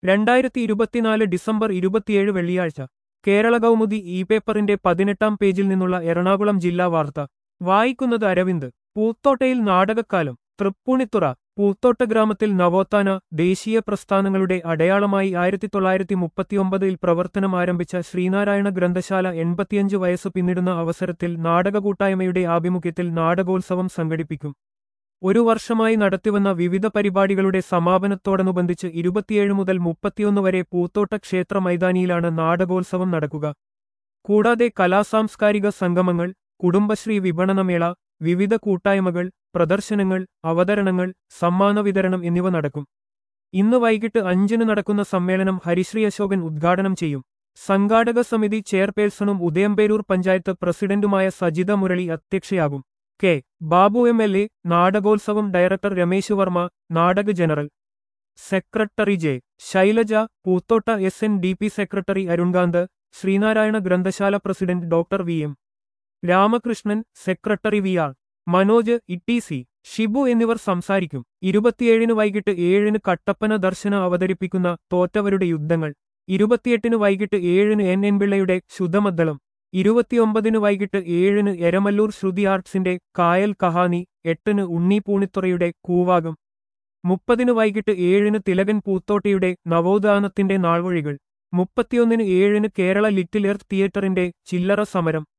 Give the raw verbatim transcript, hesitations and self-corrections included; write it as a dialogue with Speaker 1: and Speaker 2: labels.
Speaker 1: രണ്ടായിരത്തി ഇരുപത്തിനാല് ഡിസംബർ ഇരുപത്തിയേഴ് വെള്ളിയാഴ്ച കേരള കൗമുദി ഇ പേപ്പറിന്റെ പതിനെട്ടാം പേജിൽ നിന്നുള്ള എറണാകുളം ജില്ലാ വാർത്ത വായിക്കുന്നത് അരവിന്ദ്. പൂത്തോട്ടയിൽ നാടകക്കാലം. തൃപ്പൂണിത്തുറ. പൂത്തോട്ട ഗ്രാമത്തിൽ നവോത്ഥാന ദേശീയ പ്രസ്ഥാനങ്ങളുടെ അടയാളമായി ആയിരത്തി തൊള്ളായിരത്തി മുപ്പത്തിയൊമ്പതിൽ പ്രവർത്തനം ആരംഭിച്ച ശ്രീനാരായണ ഗ്രന്ഥശാല എൺപത്തിയഞ്ച് വയസ്സ് പിന്നിടുന്ന അവസരത്തിൽ നാടകകൂട്ടായ്മയുടെ ആഭിമുഖ്യത്തിൽ നാടകോത്സവം സംഘടിപ്പിക്കും. ഒരു വർഷമായി നടത്തിവന്ന വിവിധ പരിപാടികളുടെ സമാപനത്തോടനുബന്ധിച്ച് ഇരുപത്തിയേഴ് മുതൽ മുപ്പത്തിയൊന്ന് വരെ പൂത്തോട്ട ക്ഷേത്ര മൈതാനിയിലാണ് നാടകോത്സവം നടക്കുക. കൂടാതെ കലാസാംസ്കാരിക സംഗമങ്ങൾ, കുടുംബശ്രീ വിപണനമേള, വിവിധ കൂട്ടായ്മകൾ, പ്രദർശനങ്ങൾ, അവതരണങ്ങൾ, സമ്മാന വിതരണം എന്നിവ നടക്കും. ഇന്ന് വൈകിട്ട് അഞ്ചിന് നടക്കുന്ന സമ്മേളനം ഹരിശ്രീ അശോകൻ ഉദ്ഘാടനം ചെയ്യും. സംഘാടക സമിതി ചെയർപേഴ്സണും ഉദയംപേരൂർ പഞ്ചായത്ത് പ്രസിഡന്റുമായ സജിത മുരളി അധ്യക്ഷയാകും. K Babu M L A, നാടകോത്സവം ഡയറക്ടർ രമേശ് വർമ്മ, നാടക general secretary J Shailaja, Poothotta S N D P secretary Arunkanth, Sreenarayana ഗ്രന്ഥശാല president doctor V M Ramakrishnan, secretary V R Manoj, E C Shibu എന്നിവർ സംസാരിക്കും. ഇരുപത്തിയേഴിന് വൈകിട്ട് ഏഴിന് കട്ടപ്പന ദർശന അവതരിപ്പിക്കുന്ന തോറ്റവരുടെ യുദ്ധങ്ങൾ, ഇരുപത്തിയെട്ടിന് വൈകിട്ട് ഏഴിന് എൻ എൻ പിള്ളയുടെ ശുദ്ധമദ്ദളം, ഇരുപത്തിയൊമ്പതിന് വൈകിട്ട് ഏഴിന് എരമല്ലൂർ ശ്രുതി ആർട്സിന്റെ കായൽ കഹാനി, എട്ടിന് ഉണ്ണി പൂണിത്തുറയുടെ കൂവാകം, മുപ്പതിന് വൈകിട്ട് ഏഴിന് തിലകൻ പൂത്തോട്ടിയുടെ നവോത്ഥാനത്തിന്റെ നാൾവഴികൾ, മുപ്പത്തിയൊന്നിന് ഏഴിന് കേരള ലിറ്റിൽ എർത്ത് തിയേറ്ററിന്റെ ചില്ലറ സമരം.